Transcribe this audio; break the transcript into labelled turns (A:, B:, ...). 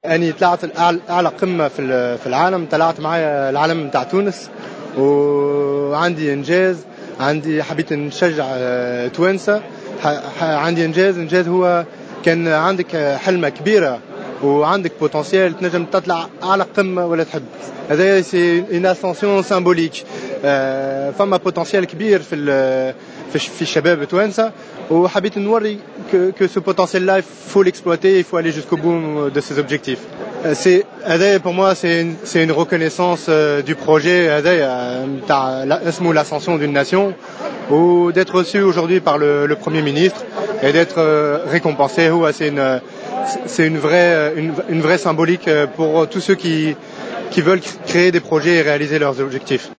A: اني طلعت اعلى قمه في العالم، طلعت معايا العلم نتاع تونس، وعندي انجاز. عندي حبيت نشجع توانسه. عندي انجاز هو كان عندك حلمه كبيره وعندك بوتنسيال تنجم تطلع اعلى قمه ولا تحب. هذا سي اون اسانسيون سيمبوليك. فما بوتنسيال كبير في الشباب توانسه، وحبيت نوري que ce potentiel-là, il faut l'exploiter, il faut aller jusqu'au bout de ses objectifs. Pour moi, c'est une reconnaissance du projet, l'ascension d'une nation, ou d'être reçu aujourd'hui par le Premier ministre et d'être récompensé. C'est une vraie symbolique pour tous ceux qui veulent créer des projets et réaliser leurs objectifs.